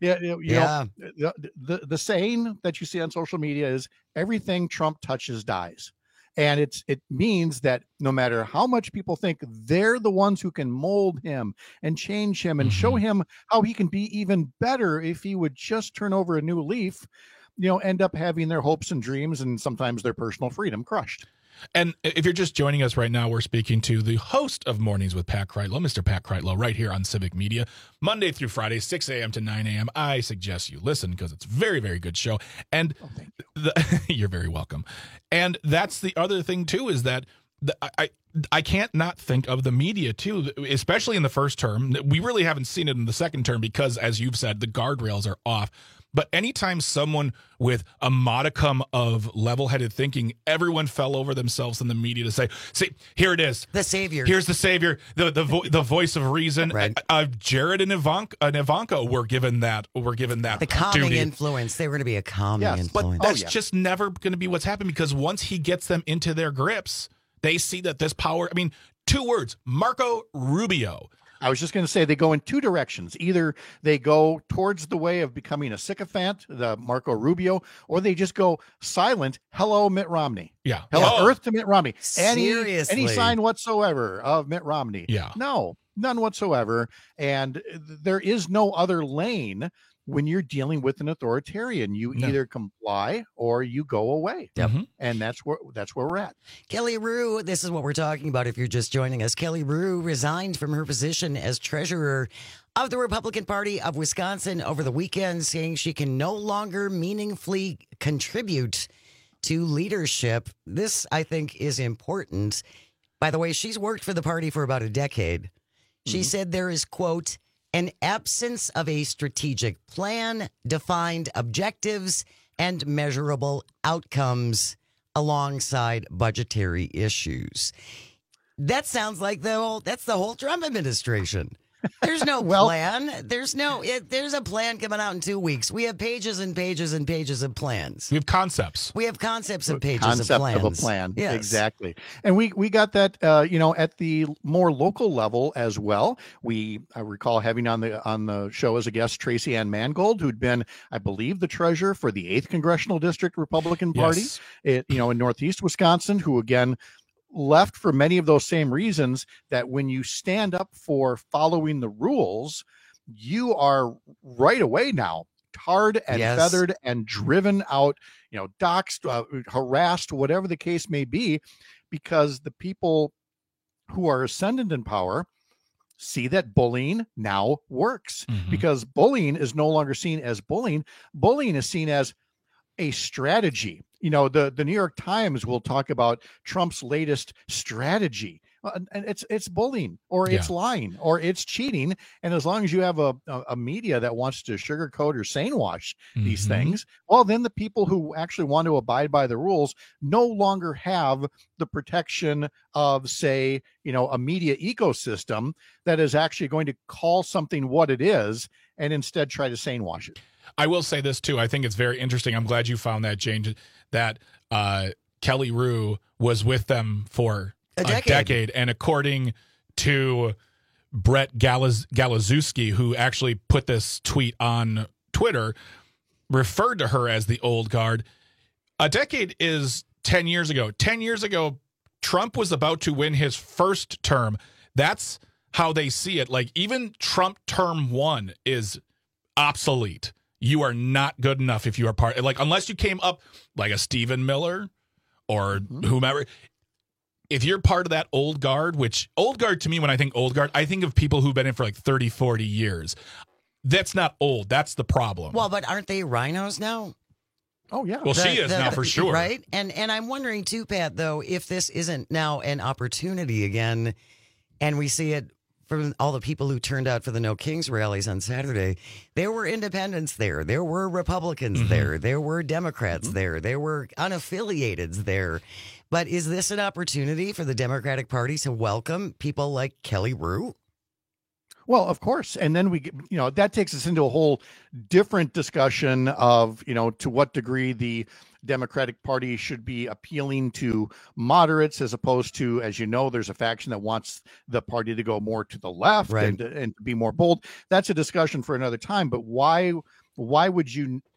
saying that you see on social media is everything Trump touches dies. And it means that no matter how much people think they're the ones who can mold him and change him and show him how he can be even better if he would just turn over a new leaf, end up having their hopes and dreams and sometimes their personal freedom crushed. And if you're just joining us right now, we're speaking to the host of Mornings with Pat Kreitlow, Mr. Pat Kreitlow, right here on Civic Media, Monday through Friday, 6 a.m. to 9 a.m. I suggest you listen because it's a very, very good show. And you're very welcome. And that's the other thing, too, is that I can't not think of the media, too, especially in the first term. We really haven't seen it in the second term because, as you've said, the guardrails are off. But anytime someone with a modicum of level-headed thinking, everyone fell over themselves in the media to say, "See, here it is, the savior. Here's the savior, the voice of reason." Right. Jared and Ivanka were given that. The calming influence. They were going to be a calming influence. But that's just never going to be what's happened because once he gets them into their grips, they see that this power. I mean, 2 words: Marco Rubio. I was just going to say they go in 2 directions. Either they go towards the way of becoming a sycophant, the Marco Rubio, or they just go silent. Hello, Mitt Romney. Yeah. Hello, Earth to Mitt Romney. Seriously. Any sign whatsoever of Mitt Romney? Yeah. No, none whatsoever. And there is no other lane when you're dealing with an authoritarian. You either comply or you go away. Yep. And that's where we're at. Kelly Rue, this is what we're talking about if you're just joining us. Kelly Rue resigned from her position as treasurer of the Republican Party of Wisconsin over the weekend, saying she can no longer meaningfully contribute to leadership. This, I think, is important. By the way, she's worked for the party for about a decade. She said there is, quote, an absence of a strategic plan, defined objectives, and measurable outcomes alongside budgetary issues. That sounds like that's the whole Trump administration. There's no plan. There's a plan coming out in 2 weeks. We have pages and pages and pages of plans. We have concepts. We have concepts and pages of plans. Concept of a plan. Yes. Exactly. And we got that, at the more local level as well. I recall having on the show as a guest, Tracy Ann Mangold, who'd been, I believe, the treasurer for the 8th Congressional District Republican Party, in Northeast Wisconsin, who again, left for many of those same reasons, that when you stand up for following the rules, you are right away now tarred and feathered and driven out, doxxed, harassed, whatever the case may be, because the people who are ascendant in power see that bullying now works, because bullying is no longer seen as bullying. Bullying is seen as a strategy. The New York Times will talk about Trump's latest strategy, and it's bullying, or it's lying, or it's cheating. And as long as you have a media that wants to sugarcoat or sanewash these things, well, then the people who actually want to abide by the rules no longer have the protection of, say, a media ecosystem that is actually going to call something what it is and instead try to sanewash it. I will say this, too. I think it's very interesting. I'm glad you found that, Jane, that Kelly Rue was with them for a decade. And according to Brett Galazewski, who actually put this tweet on Twitter, referred to her as the old guard. A decade is 10 years ago. 10 years ago, Trump was about to win his first term. That's how they see it. Like, even Trump term 1 is obsolete. You are not good enough if you are part, like, unless you came up like a Stephen Miller or whomever. If you're part of that old guard, which old guard to me, when I think old guard, I think of people who've been in for like 30, 40 years. That's not old. That's the problem. Well, but aren't they rhinos now? Oh, yeah. Well, she is now for sure. Right? And I'm wondering too, Pat, though, if this isn't now an opportunity again, and we see it from all the people who turned out for the No Kings rallies on Saturday. There were independents there. There were Republicans there. There were Democrats there. There were unaffiliateds there. But is this an opportunity for the Democratic Party to welcome people like Kelly Rue? Well, of course. And then we, that takes us into a whole different discussion of, to what degree the Democratic Party should be appealing to moderates as opposed to, as you know, there's a faction that wants the party to go more to the left and to be more bold. That's a discussion for another time. But why wouldn't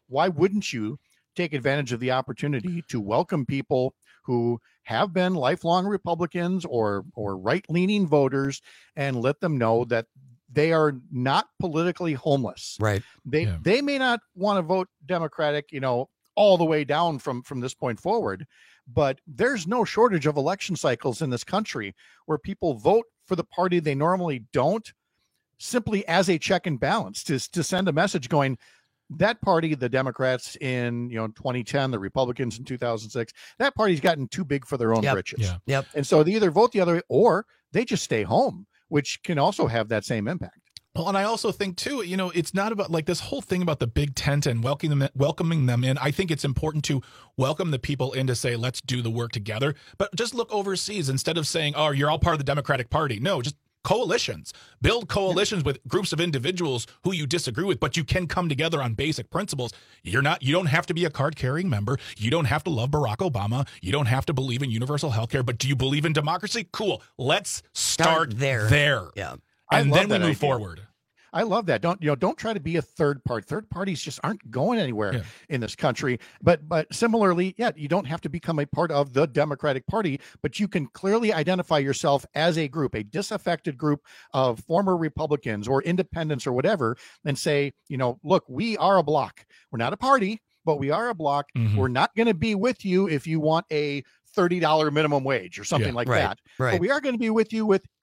you take advantage of the opportunity to welcome people who have been lifelong Republicans or right-leaning voters and let them know that they are not politically homeless. Right. They may not want to vote Democratic, all the way down from this point forward, but there's no shortage of election cycles in this country where people vote for the party they normally don't, simply as a check and balance to send a message going, that party, the Democrats in 2010, the Republicans in 2006, that party's gotten too big for their own britches. Yeah. Yep. And so they either vote the other way or they just stay home, which can also have that same impact. Well, and I also think, too, it's not about like this whole thing about the big tent and welcoming them in. I think it's important to welcome the people in to say, let's do the work together. But just look overseas instead of saying, oh, you're all part of the Democratic Party. No, just coalitions. Build coalitions with groups of individuals who you disagree with, but you can come together on basic principles. You don't have to be a card-carrying member. You don't have to love Barack Obama. You don't have to believe in universal health care. But do you believe in democracy? Cool. Let's start there. Yeah. And then we move forward. I love that. Don't try to be a third party. Third parties just aren't going anywhere in this country. But similarly, you don't have to become a part of the Democratic Party, but you can clearly identify yourself as a group, a disaffected group of former Republicans or independents or whatever, and say, look, we are a block. We're not a party, but we are a block. We're not going to be with you if you want a $30 minimum wage or something like that. Right. But we are going to be with you with,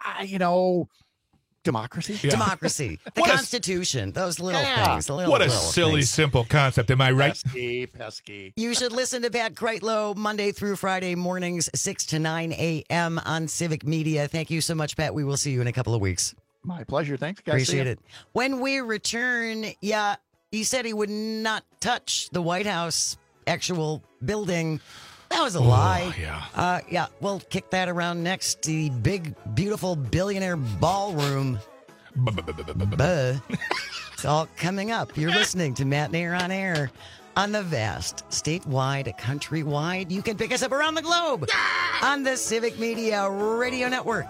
democracy. Democracy. The Constitution. Those little things. What a silly, simple concept. Am I right? Pesky. You should listen to Pat Kreitlow Monday through Friday mornings, 6 to 9 a.m. on Civic Media. Thank you so much, Pat. We will see you in a couple of weeks. My pleasure. Thanks, guys. Appreciate it. When we return, he said he would not touch the White House actual building. That was a lie. We'll kick that around next. The big, beautiful billionaire ballroom. It's all coming up. You're listening to Matt Nair on Air on the vast, statewide, countrywide. You can pick us up around the globe on the Civic Media Radio Network.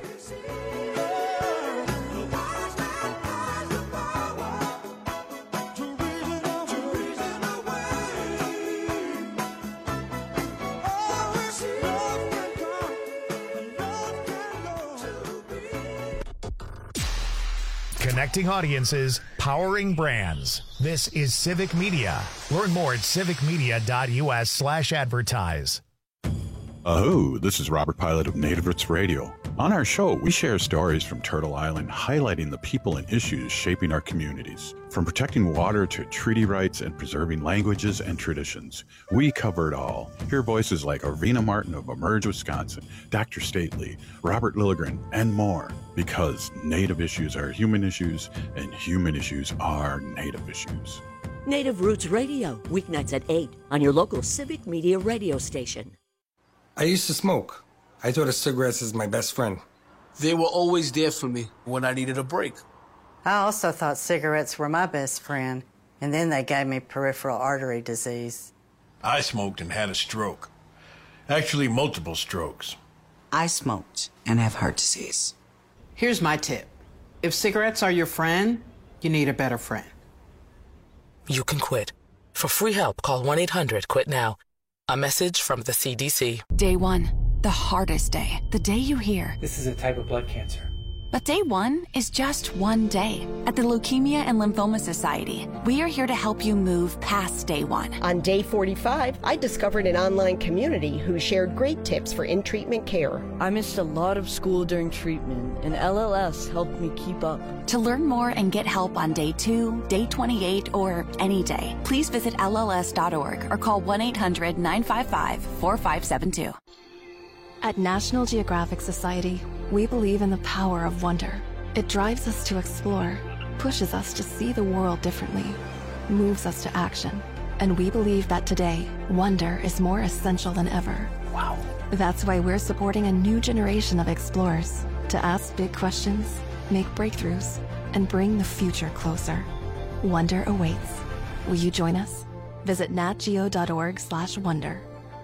Connecting audiences, powering brands. This is Civic Media. Learn more at civicmedia.us/advertise. Ahoo, this is Robert Pilot of Native Roots Radio. On our show, we share stories from Turtle Island highlighting the people and issues shaping our communities. From protecting water to treaty rights and preserving languages and traditions, we cover it all. Hear voices like Arvina Martin of Emerge, Wisconsin, Dr. Stately, Robert Lilligren, and more. Because Native issues are human issues, and human issues are Native issues. Native Roots Radio, weeknights at 8 on your local Civic Media radio station. I used to smoke. I thought of cigarettes as my best friend. They were always there for me when I needed a break. I also thought cigarettes were my best friend, and then they gave me peripheral artery disease. I smoked and had a stroke. Actually, multiple strokes. I smoked and have heart disease. Here's my tip. If cigarettes are your friend, you need a better friend. You can quit. For free help, call 1-800-QUIT-NOW. A message from the CDC. Day one, the hardest day. The day you hear. This is a type of blood cancer. But day one is just one day. At the Leukemia and Lymphoma Society, we are here to help you move past day one. On day 45, I discovered an online community who shared great tips for in-treatment care. I missed a lot of school during treatment, and LLS helped me keep up. To learn more and get help on day 2, day 28, or any day, please visit LLS.org or call 1-800-955-4572. At National Geographic Society, we believe in the power of wonder. It drives us to explore, pushes us to see the world differently, moves us to action. And we believe that today, wonder is more essential than ever. Wow. That's why we're supporting a new generation of explorers to ask big questions, make breakthroughs, and bring the future closer. Wonder awaits. Will you join us? Visit natgeo.org/wonder.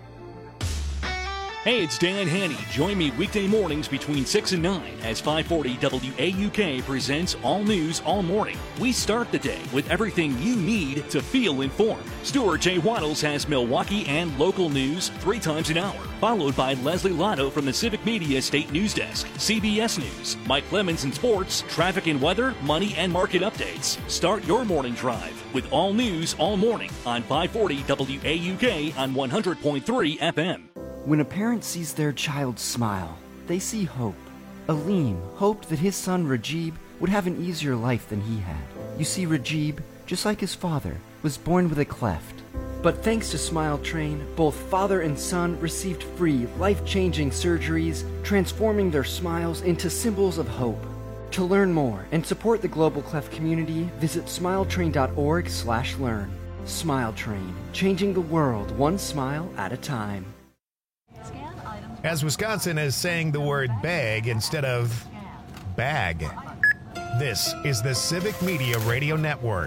Hey, it's Dan Haney. Join me weekday mornings between 6 and 9 as 540 WAUK presents All News All Morning. We start the day with everything you need to feel informed. Stuart J. Waddles has Milwaukee and local news 3 times an hour, followed by Leslie Lotto from the Civic Media State News Desk, CBS News, Mike Lemons in sports, traffic and weather, money and market updates. Start your morning drive with All News All Morning on 540 WAUK on 100.3 FM. When a parent sees their child smile, they see hope. Aleem hoped that his son Rajib would have an easier life than he had. You see, Rajib, just like his father, was born with a cleft. But thanks to Smile Train, both father and son received free, life-changing surgeries, transforming their smiles into symbols of hope. To learn more and support the Global Cleft community, visit smiletrain.org/learn. Smile Train, changing the world one smile at a time. As Wisconsin is saying the word bag instead of bag. This is the Civic Media Radio Network.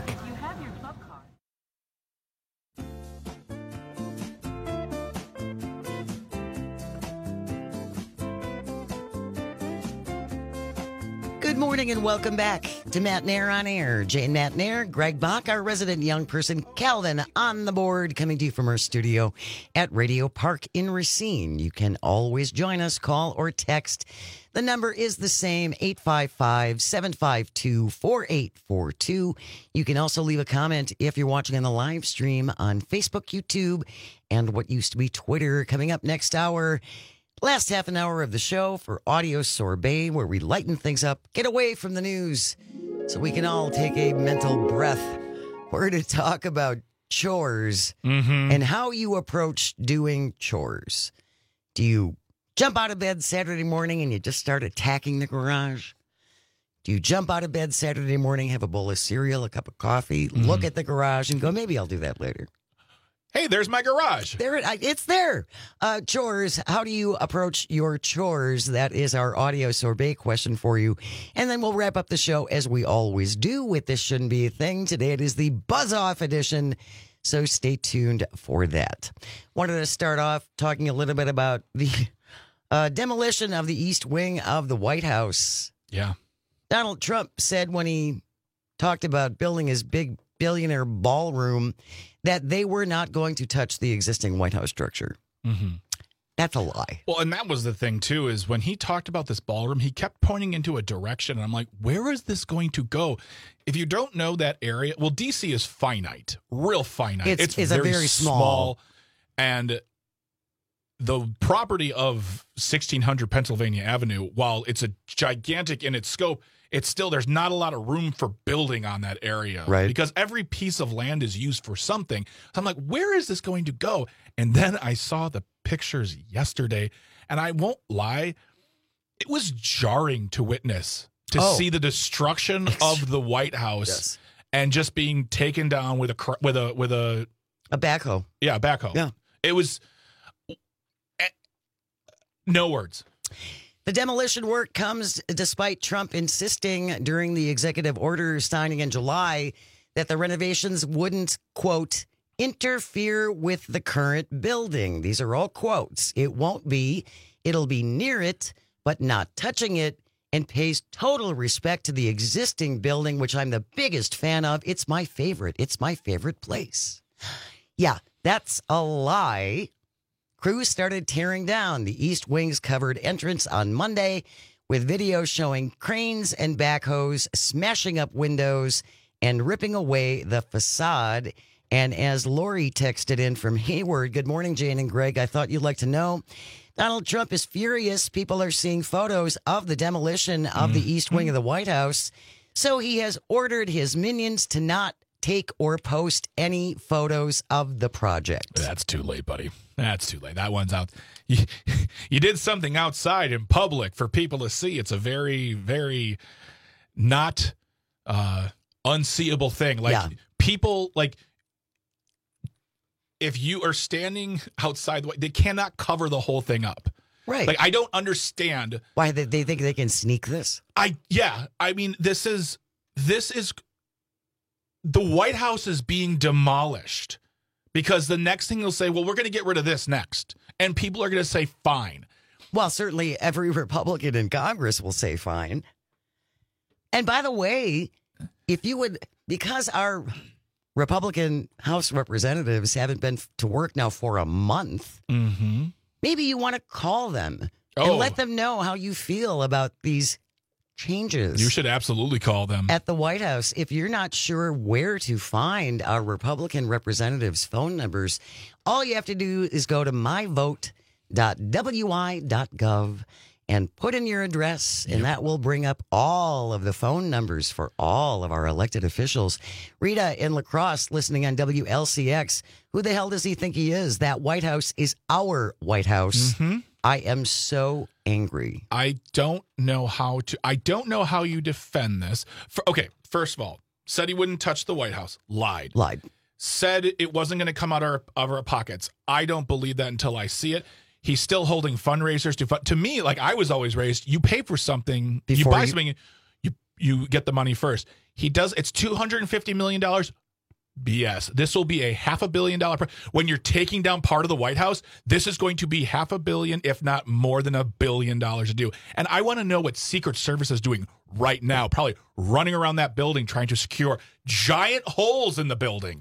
Good morning and welcome back to Matt Nair on Air. Jane Matt Nair, Greg Bach, our resident young person, Calvin on the board, coming to you from our studio at Radio Park in Racine. You can always join us, call or text. The number is the same, 855-752-4842. You can also leave a comment if you're watching on the live stream on Facebook, YouTube, and what used to be Twitter. Coming up next hour, last half an hour of the show for Audio Sorbet, where we lighten things up, get away from the news, so we can all take a mental breath. We're to talk about chores and how you approach doing chores. Do you jump out of bed Saturday morning and you just start attacking the garage? Do you jump out of bed Saturday morning, have a bowl of cereal, a cup of coffee, look at the garage and go, maybe I'll do that later? Hey, there's my garage. It's there. Chores. How do you approach your chores? That is our Audio Sorbet question for you. And then we'll wrap up the show as we always do with This Shouldn't Be a Thing. Today it is the Buzz Off edition, so stay tuned for that. Wanted to start off talking a little bit about the demolition of the East Wing of the White House. Yeah. Donald Trump said when he talked about building his big billionaire ballroom that they were not going to touch the existing White House structure. That's a lie. Well, and that was the thing, too, is when he talked about this ballroom, he kept pointing into a direction. And I'm like, where is this going to go? If you don't know that area, well, D.C. is finite, real finite. It's very small. And the property of 1600 Pennsylvania Avenue, while it's a gigantic in its scope, it's still, there's not a lot of room for building on that area. Right. Because every piece of land is used for something. So I'm like, where is this going to go? And then I saw the pictures yesterday, and I won't lie, it was jarring to witness, to see the destruction of the White House and just being taken down with a backhoe. Yeah, a backhoe. Yeah. It was no words. The demolition work comes despite Trump insisting during the executive order signing in July that the renovations wouldn't, quote, interfere with the current building. These are all quotes. It won't be. It'll be near it, but not touching it, and pays total respect to the existing building, which I'm the biggest fan of. It's my favorite. It's my favorite place. Yeah, that's a lie. Crews started tearing down the East Wing's covered entrance on Monday with videos showing cranes and backhoes smashing up windows and ripping away the facade. And as Lori texted in from Hayward, good morning, Jane and Greg. I thought you'd like to know, Donald Trump is furious. People are seeing photos of the demolition of the East Wing of the White House. So he has ordered his minions to not take or post any photos of the project. That's too late, buddy. That's too late. That one's out. You did something outside in public for people to see. It's a very, very not unseeable thing. Like people, like if you are standing outside, they cannot cover the whole thing up. Right. Like I don't understand why they think they can sneak this. I mean, this is the White House is being demolished because the next thing they'll say, well, we're going to get rid of this next. And people are going to say, fine. Well, certainly every Republican in Congress will say fine. And by the way, if you would, because our Republican House representatives haven't been to work now for a month, maybe you want to call them and let them know how you feel about these changes. You should absolutely call them. At the White House, if you're not sure where to find our Republican representatives' phone numbers, all you have to do is go to myvote.wi.gov and put in your address, and that will bring up all of the phone numbers for all of our elected officials. Rita in La Crosse, listening on WLCX. Who the hell does he think he is? That White House is our White House. I am so angry. I don't know how you defend this. First of all, said he wouldn't touch the White House. Lied. Said it wasn't going to come out of our pockets. I don't believe that until I see it. He's still holding fundraisers to me, like I was always raised, you pay for something, you buy something, you get the money first. He does, it's $250 million. BS. This will be a $500 million. When you're taking down part of the White House, this is going to be $500 million, if not more than $1 billion to do. And I want to know what Secret Service is doing right now, probably running around that building trying to secure giant holes in the building.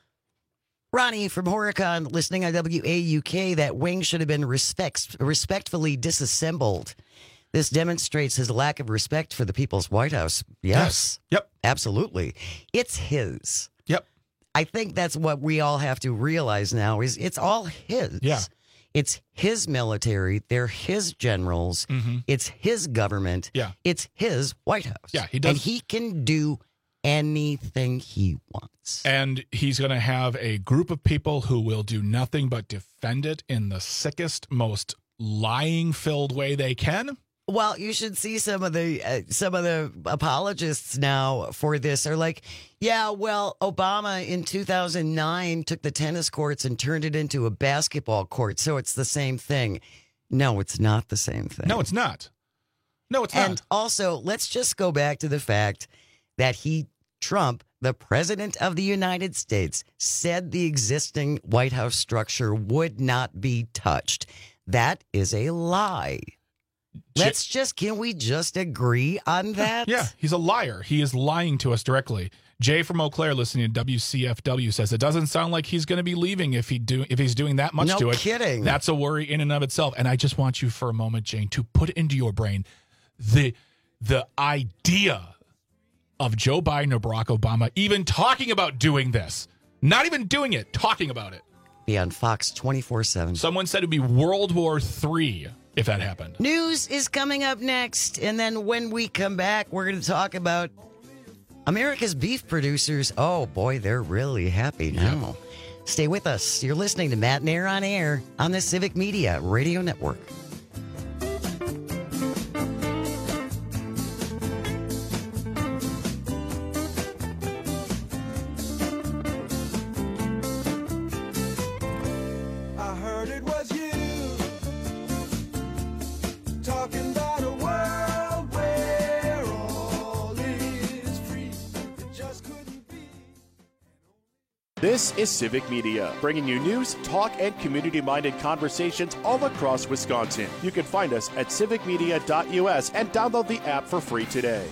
Ronnie from Horicon, listening on WAUK, that wing should have been respectfully disassembled. This demonstrates his lack of respect for the people's White House. Yes. Yep. Absolutely. It's his. Yep. I think that's what we all have to realize now is it's all his. Yeah. It's his military. They're his generals. It's his government. Yeah. It's his White House. Yeah, he does. And he can do anything he wants. And he's going to have a group of people who will do nothing but defend it in the sickest, most lying-filled way they can. Well, you should see some of the apologists now for this are like, yeah, well, Obama in 2009 took the tennis courts and turned it into a basketball court, so it's the same thing. No, it's not the same thing. No, it's not. And also, let's just go back to the fact that Trump, the president of the United States, said the existing White House structure would not be touched. That is a lie. Can we just agree on that? Yeah, he's a liar. He is lying to us directly. Jay from Eau Claire, listening to WCFW, says it doesn't sound like he's going to be leaving if he's doing that much to it. No kidding. That's a worry in and of itself. And I just want you for a moment, Jane, to put into your brain the idea of Joe Biden or Barack Obama even talking about doing this. Not even doing it, talking about it. Be on Fox 24/7. Someone said it'd be World War III if that happened. News is coming up next. And then when we come back, we're going to talk about America's beef producers. Oh, boy, they're really happy now. Yeah. Stay with us. You're listening to Matt and Air on Air on the Civic Media Radio Network. This is Civic Media, bringing you news, talk, and community-minded conversations all across Wisconsin. You can find us at civicmedia.us and download the app for free today.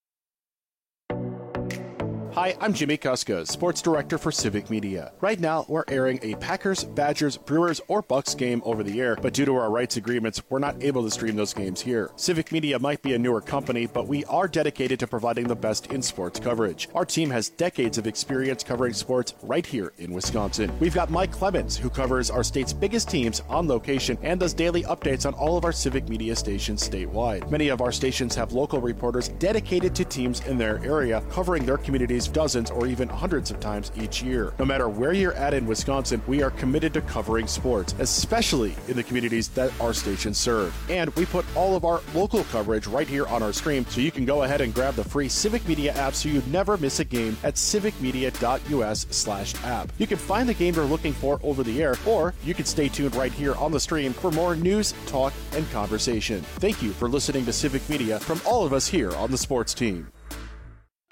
Hi, I'm Jimmy Kuska, Sports Director for Civic Media. Right now, we're airing a Packers, Badgers, Brewers, or Bucks game over the air, but due to our rights agreements, we're not able to stream those games here. Civic Media might be a newer company, but we are dedicated to providing the best in sports coverage. Our team has decades of experience covering sports right here in Wisconsin. We've got Mike Clemens, who covers our state's biggest teams on location and does daily updates on all of our Civic Media stations statewide. Many of our stations have local reporters dedicated to teams in their area, covering their communities dozens or even hundreds of times each year. No matter where you're at in Wisconsin, we are committed to covering sports, especially in the communities that our stations serve. And we put all of our local coverage right here on our stream, so you can go ahead and grab the free Civic Media app so you never miss a game at civicmedia.us/app. You can find the game you're looking for over the air, or you can stay tuned right here on the stream for more news, talk, and conversation. Thank you for listening to Civic Media from all of us here on the sports team.